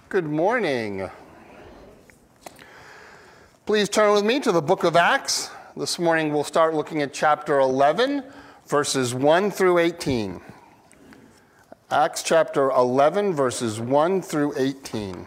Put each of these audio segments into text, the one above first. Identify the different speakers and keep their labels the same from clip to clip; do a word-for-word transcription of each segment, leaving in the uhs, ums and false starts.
Speaker 1: Good morning. Please turn with me to the book of Acts. This morning we'll start looking at chapter eleven, verses one through eighteen. Acts chapter eleven, verses one through eighteen.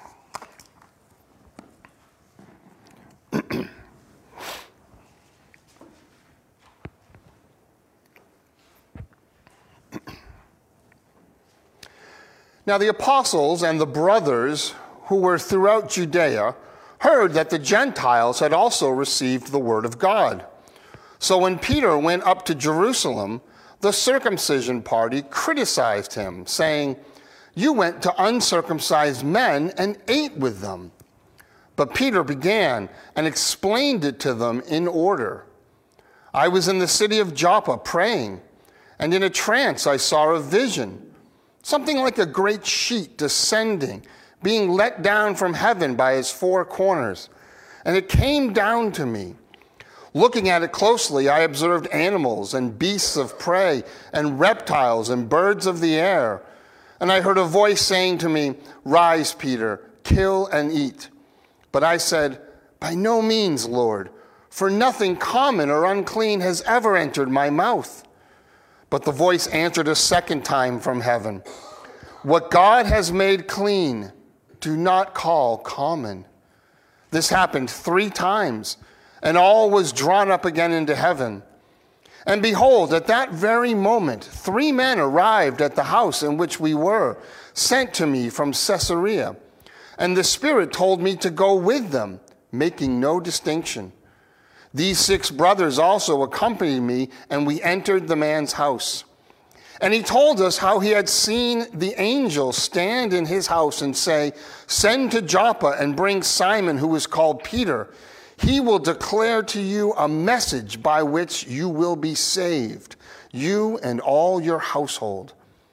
Speaker 1: Now the apostles and the brothers who were throughout Judea heard that the Gentiles had also received the word of God. So when Peter went up to Jerusalem, the circumcision party criticized him, saying, "You went to uncircumcised men and ate with them." But Peter began and explained it to them in order. "I was in the city of Joppa praying, and in a trance I saw a vision, something like a great sheet descending, being let down from heaven by its four corners. And it came down to me. Looking at it closely, I observed animals and beasts of prey and reptiles and birds of the air. And I heard a voice saying to me, 'Rise, Peter, kill and eat.' But I said, 'By no means, Lord, for nothing common or unclean has ever entered my mouth.' But the voice answered a second time from heaven, 'What God has made clean, do not call common.' This happened three times, and all was drawn up again into heaven. And behold, at that very moment, three men arrived at the house in which we were, sent to me from Caesarea. And the Spirit told me to go with them, making no distinction. These six brothers also accompanied me, and we entered the man's house. And he told us how he had seen the angel stand in his house and say, 'Send to Joppa and bring Simon, who is called Peter. He will declare to you a message by which you will be saved, you and all your household.'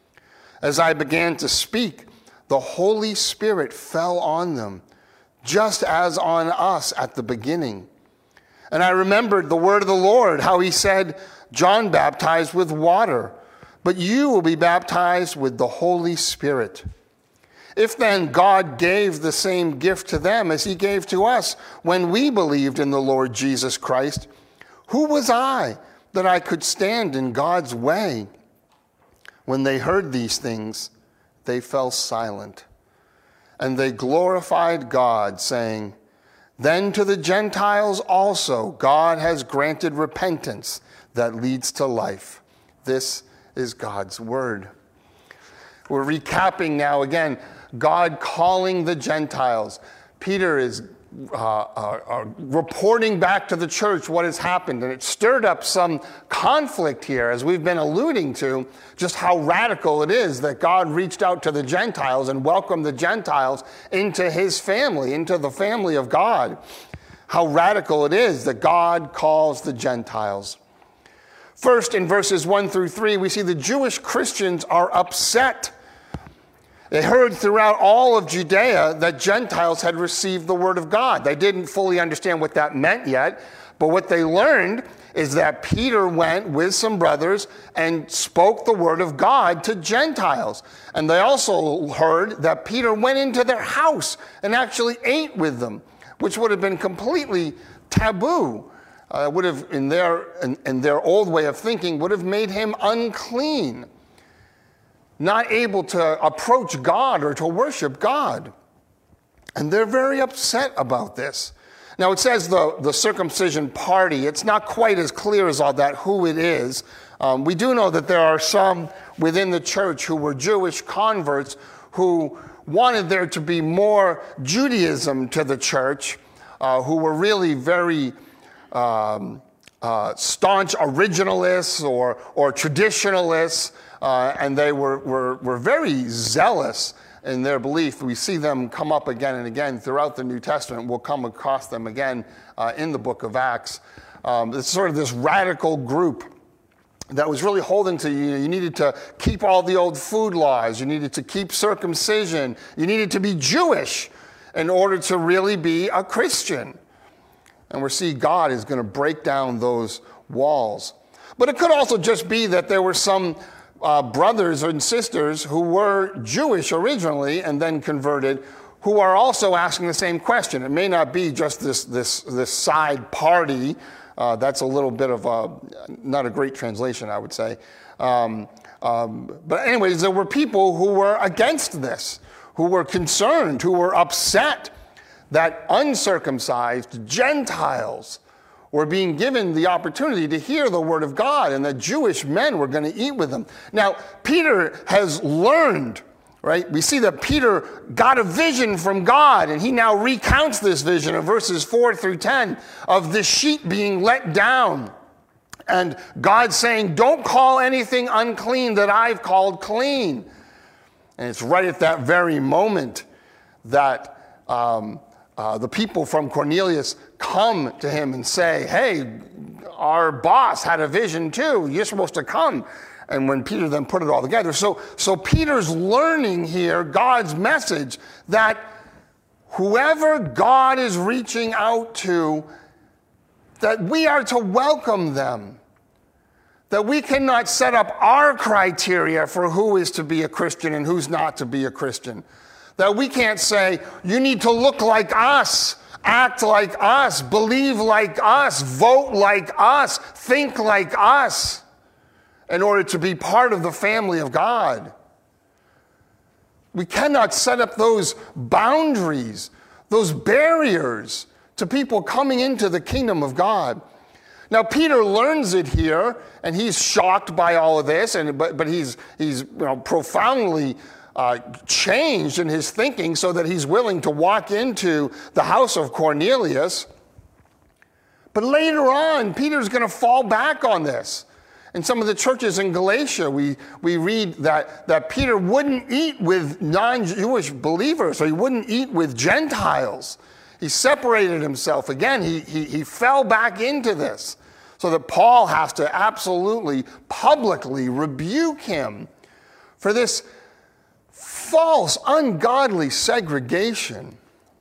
Speaker 1: As I began to speak, the Holy Spirit fell on them, just as on us at the beginning. And I remembered the word of the Lord, how he said, 'John baptized with water, but you will be baptized with the Holy Spirit.' If then God gave the same gift to them as he gave to us when we believed in the Lord Jesus Christ, who was I that I could stand in God's way?" When they heard these things, they fell silent, and they glorified God, saying, "Then to the Gentiles also God has granted repentance that leads to life." This is God's word. We're recapping now again, God calling the Gentiles. Peter is uh, uh, uh, reporting back to the church what has happened, and it stirred up some conflict here, as we've been alluding to, just how radical it is that God reached out to the Gentiles and welcomed the Gentiles into his family, into the family of God. How radical it is that God calls the Gentiles. First, in verses one through three, we see the Jewish Christians are upset. They heard throughout all of Judea that Gentiles had received the word of God. They didn't fully understand what that meant yet, but what they learned is that Peter went with some brothers and spoke the word of God to Gentiles. And they also heard that Peter went into their house and actually ate with them, which would have been completely taboo. Uh, would have, in their, in, in their old way of thinking, would have made him unclean, not able to approach God or to worship God. And they're very upset about this. Now it says the, the circumcision party. It's not quite as clear as all that who it is. Um, we do know that there are some within the church who were Jewish converts who wanted there to be more Judaism to the church, uh, who were really very Um, uh, staunch originalists or, or traditionalists, uh, and they were, were, were very zealous in their belief. We see them come up again and again throughout the New Testament. We'll come across them again uh, in the book of Acts. Um, it's sort of this radical group that was really holding to you. You needed to keep all the old food laws. You needed to keep circumcision. You needed to be Jewish in order to really be a Christian. And we see God is going to break down those walls. But it could also just be that there were some uh, brothers and sisters who were Jewish originally and then converted, who are also asking the same question. It may not be just this, this, this side party. Uh, that's a little bit of a, not a great translation, I would say. Um, um, but anyways, there were people who were against this, who were concerned, who were upset that uncircumcised Gentiles were being given the opportunity to hear the word of God, and that Jewish men were going to eat with them. Now, Peter has learned, right? We see that Peter got a vision from God, and he now recounts this vision in verses four through ten of the sheet being let down. And God saying, don't call anything unclean that I've called clean. And it's right at that very moment that um, uh, the people from Cornelius come to him and say, hey, our boss had a vision too. You're supposed to come. And when Peter then put it all together. So, so Peter's learning here God's message that whoever God is reaching out to, that we are to welcome them. That we cannot set up our criteria for who is to be a Christian and who's not to be a Christian. That we can't say, you need to look like us, act like us, believe like us, vote like us, think like us, in order to be part of the family of God. We cannot set up those boundaries, those barriers to people coming into the kingdom of God. Now, Peter learns it here, and he's shocked by all of this, and but, but he's, he's you know, profoundly uh, changed in his thinking so that he's willing to walk into the house of Cornelius. But later on, Peter's going to fall back on this. In some of the churches in Galatia, we, we read that, that Peter wouldn't eat with non-Jewish believers, or he wouldn't eat with Gentiles. He separated himself. Again, he, he, he fell back into this. So that Paul has to absolutely, publicly rebuke him for this false, ungodly segregation.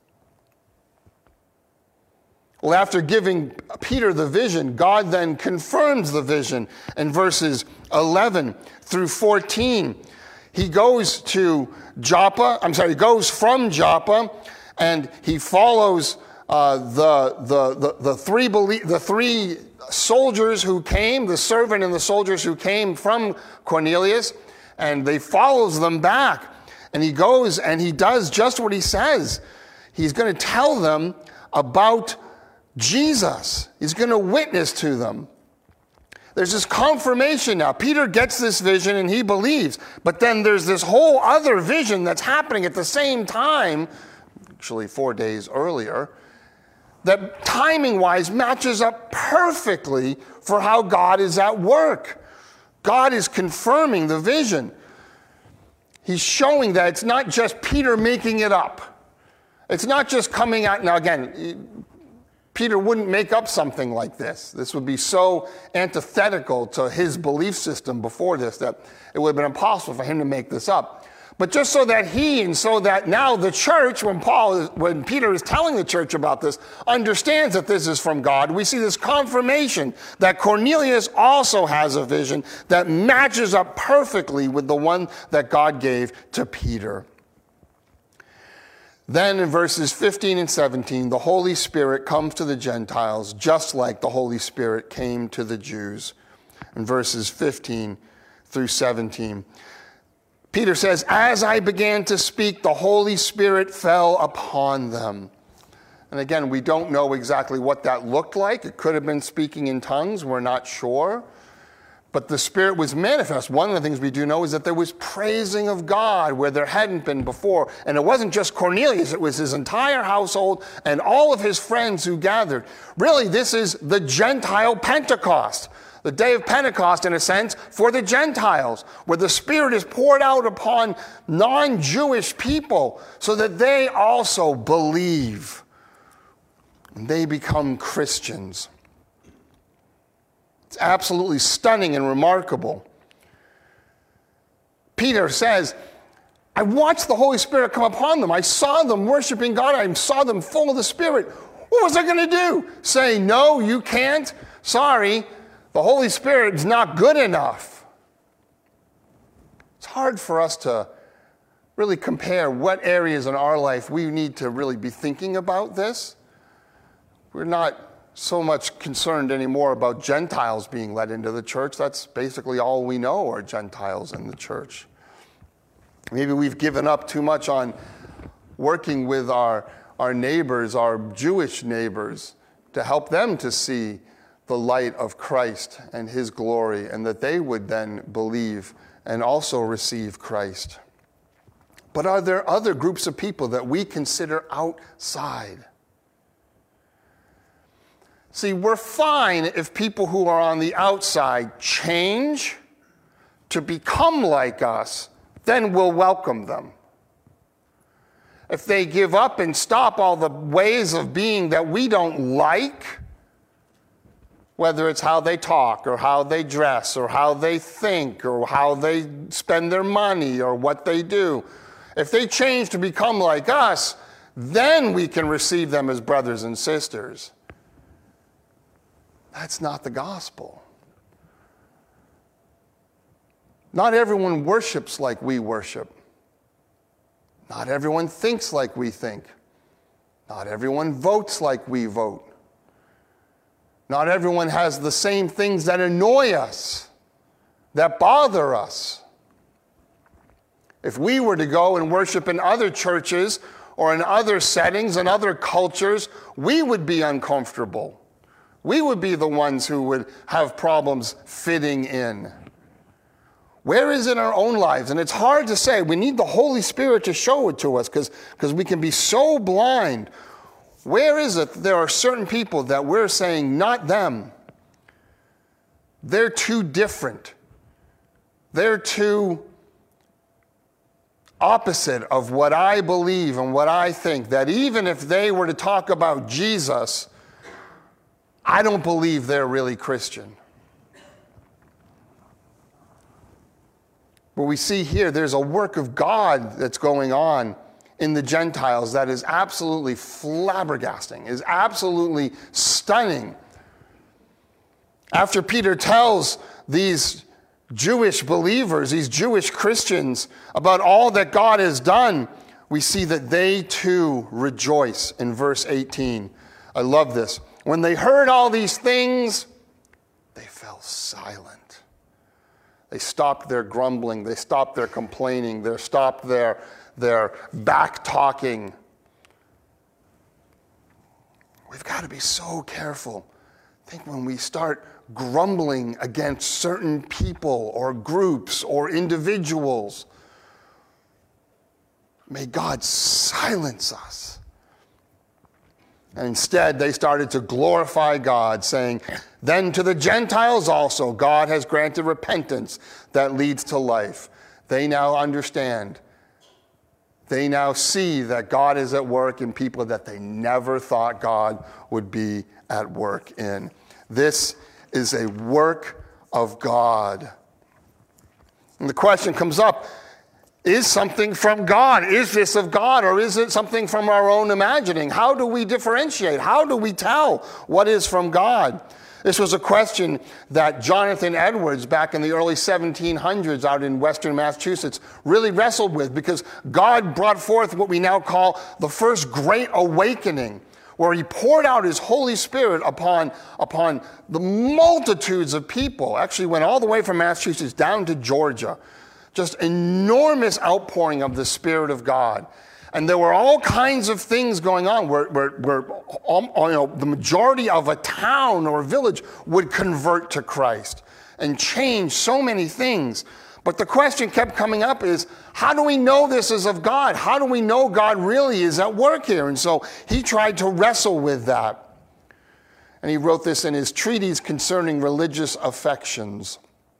Speaker 1: Well, after giving Peter the vision, God then confirms the vision in verses eleven through fourteen. He goes to Joppa, I'm sorry, he goes from Joppa, and he follows uh, the, the, the, the, three belie- the three soldiers who came, the servant and the soldiers who came from Cornelius, and they follows them back. And he goes and he does just what he says. He's going to tell them about Jesus. He's going to witness to them. There's this confirmation now. Peter gets this vision and he believes. But then there's this whole other vision that's happening at the same time, actually four days earlier, that timing-wise matches up perfectly for how God is at work. God is confirming the vision. He's showing that it's not just Peter making it up. It's not just coming out. Now again, Peter wouldn't make up something like this. This would be so antithetical to his belief system before this that it would have been impossible for him to make this up. But just so that he and so that now the church, when Paul, is, when Peter is telling the church about this, understands that this is from God, we see this confirmation that Cornelius also has a vision that matches up perfectly with the one that God gave to Peter. Then in verses fifteen and seventeen, the Holy Spirit comes to the Gentiles just like the Holy Spirit came to the Jews. In verses fifteen through seventeen. Peter says, as I began to speak, the Holy Spirit fell upon them. And again, we don't know exactly what that looked like. It could have been speaking in tongues. We're not sure. But the Spirit was manifest. One of the things we do know is that there was praising of God where there hadn't been before. And it wasn't just Cornelius. It was his entire household and all of his friends who gathered. Really, this is the Gentile Pentecost. The day of Pentecost, in a sense, for the Gentiles, where the Spirit is poured out upon non-Jewish people so that they also believe. And they become Christians. It's absolutely stunning and remarkable. Peter says, I watched the Holy Spirit come upon them. I saw them worshiping God. I saw them full of the Spirit. What was I going to do? Say, no, you can't? Sorry. The Holy Spirit is not good enough. It's hard for us to really compare what areas in our life we need to really be thinking about this. We're not so much concerned anymore about Gentiles being led into the church. That's basically all we know are Gentiles in the church. Maybe we've given up too much on working with our, our neighbors, our Jewish neighbors, to help them to see the light of Christ and his glory, and that they would then believe and also receive Christ. But are there other groups of people that we consider outside? See, we're fine if people who are on the outside change to become like us, then we'll welcome them. If they give up and stop all the ways of being that we don't like, whether it's how they talk or how they dress or how they think or how they spend their money or what they do, if they change to become like us, then we can receive them as brothers and sisters. That's not the gospel. Not everyone worships like we worship. Not everyone thinks like we think. Not everyone votes like we vote. Not everyone has the same things that annoy us, that bother us. If we were to go and worship in other churches or in other settings and other cultures, we would be uncomfortable. We would be the ones who would have problems fitting in. Where is it in our own lives? And it's hard to say. We need the Holy Spirit to show it to us because because we can be so blind. Where is it that there are certain people that we're saying, not them. They're too different. They're too opposite of what I believe and what I think, that even if they were to talk about Jesus, I don't believe they're really Christian. But we see here there's a work of God that's going on in the Gentiles that is absolutely flabbergasting, is absolutely stunning. After Peter tells these Jewish believers, these Jewish Christians, about all that God has done, we see that they too rejoice in verse eighteen. I love this. When they heard all these things, they fell silent. They stopped their grumbling. They stopped their complaining. They stopped their, their back-talking. We've got to be so careful. I think when we start grumbling against certain people or groups or individuals, may God silence us. And instead, they started to glorify God, saying, then to the Gentiles also, God has granted repentance that leads to life. They now understand. They now see that God is at work in people that they never thought God would be at work in. This is a work of God. And the question comes up, is something from God? Is this of God, or is it something from our own imagining? How do we differentiate? How do we tell what is from God? This was a question that Jonathan Edwards, back in the early seventeen hundreds out in western Massachusetts, really wrestled with, because God brought forth what we now call the first Great Awakening, where he poured out his Holy Spirit upon, upon the multitudes of people. Actually went all the way from Massachusetts down to Georgia. Just enormous outpouring of the Spirit of God. And there were all kinds of things going on where, where, where um, you know, the majority of a town or a village would convert to Christ and change so many things. But the question kept coming up is, how do we know this is of God? How do we know God really is at work here? And so he tried to wrestle with that. And he wrote this in his treatise concerning religious affections.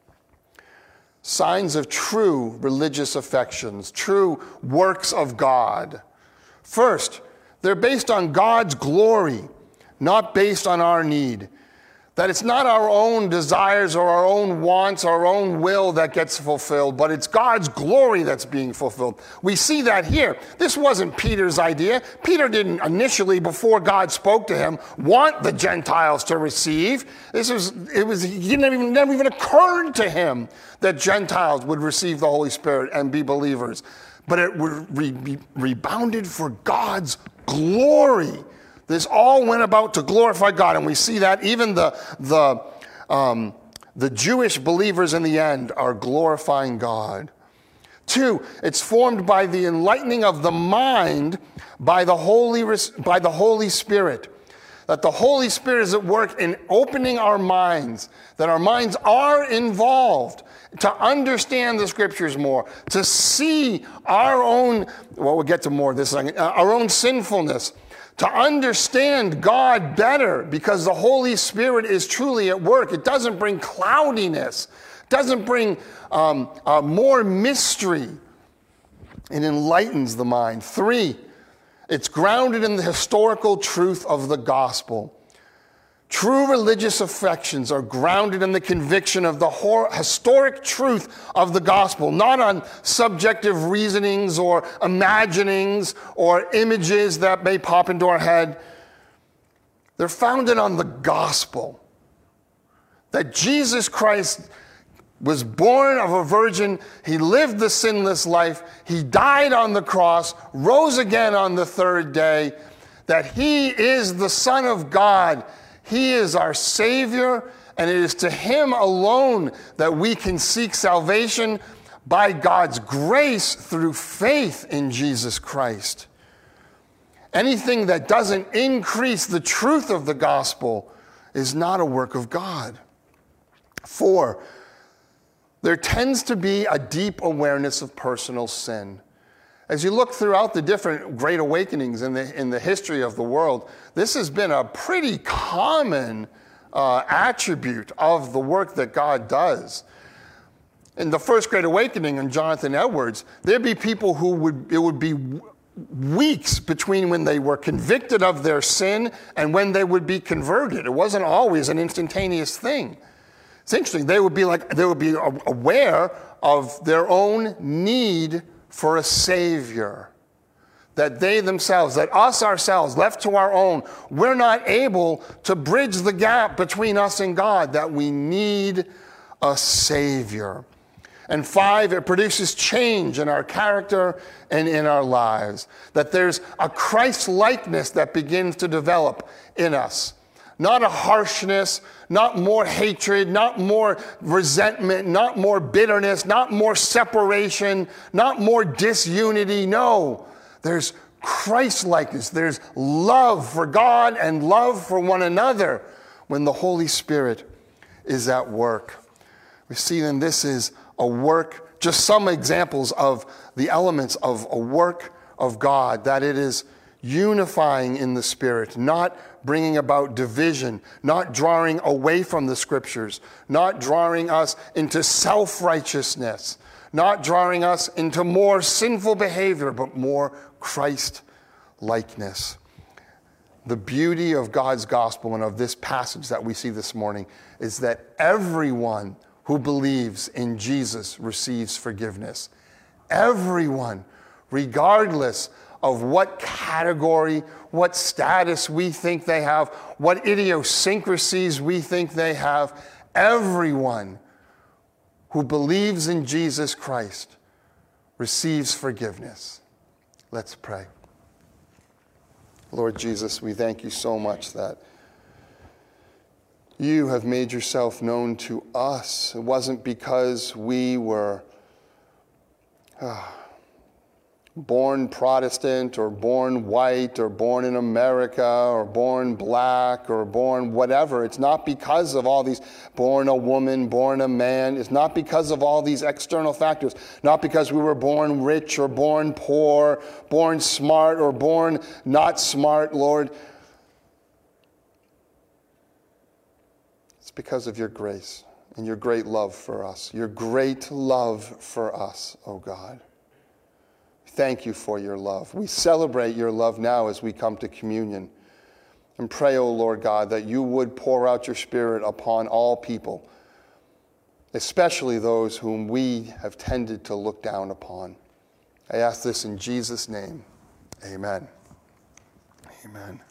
Speaker 1: Signs of true religious affections, true works of God. First, they're based on God's glory, not based on our need. That it's not our own desires or our own wants, our own will that gets fulfilled, but it's God's glory that's being fulfilled. We see that here. This wasn't Peter's idea. Peter didn't initially, before God spoke to him, want the Gentiles to receive. This was, it was, it didn't even, never even occurred to him that Gentiles would receive the Holy Spirit and be believers. But it would re- be rebounded for God's glory. This all went about to glorify God, and we see that even the, the, um, the Jewish believers in the end are glorifying God. Two, it's formed by the enlightening of the mind by the Holy, by the Holy Spirit. That the Holy Spirit is at work in opening our minds, that our minds are involved to understand the Scriptures more, to see our own, well, we'll get to more of this, our own sinfulness, to understand God better, because the Holy Spirit is truly at work. It doesn't bring cloudiness. It doesn't bring um, uh, more mystery. It enlightens the mind. Three, it's grounded in the historical truth of the gospel. True religious affections are grounded in the conviction of the historic truth of the gospel, not on subjective reasonings or imaginings or images that may pop into our head. They're founded on the gospel, that Jesus Christ was born of a virgin, he lived the sinless life, he died on the cross, rose again on the third day, that he is the Son of God. He is our Savior, and it is to him alone that we can seek salvation by God's grace through faith in Jesus Christ. Anything that doesn't increase the truth of the gospel is not a work of God. Four, there tends to be a deep awareness of personal sin. As you look throughout the different great awakenings in the, in the history of the world, this has been a pretty common uh, attribute of the work that God does. In the first Great Awakening in Jonathan Edwards, there'd be people who would, it would be weeks between when they were convicted of their sin and when they would be converted. It wasn't always an instantaneous thing. It's interesting. They would be like, they would be aware of their own need for a Savior. That they themselves, that us ourselves, left to our own, we're not able to bridge the gap between us and God, that we need a Savior. And five, it produces change in our character and in our lives. That there's a Christ-likeness that begins to develop in us. Not a harshness, not more hatred, not more resentment, not more bitterness, not more separation, not more disunity. No, there's Christ-likeness. There's love for God and love for one another when the Holy Spirit is at work. We see then this is a work, just some examples of the elements of a work of God, that it is unifying in the Spirit, not bringing about division, not drawing away from the Scriptures, not drawing us into self-righteousness, not drawing us into more sinful behavior, but more Christ-likeness. The beauty of God's gospel and of this passage that we see this morning is that everyone who believes in Jesus receives forgiveness. Everyone, regardless of what category, what status we think they have, what idiosyncrasies we think they have, everyone who believes in Jesus Christ receives forgiveness. Let's pray. Lord Jesus, we thank you so much that you have made yourself known to us. It wasn't because we were uh, born Protestant or born white or born in America or born black or born whatever. It's not because of all these, born a woman, born a man. It's not because of all these external factors. Not because we were born rich or born poor, born smart or born not smart, Lord. It's because of your grace and your great love for us. Your great love for us, oh God. Thank you for your love. We celebrate your love now as we come to communion. and pray, O Lord God, that you would pour out your Spirit upon all people, especially those whom we have tended to look down upon. I ask this in Jesus' name. Amen. Amen.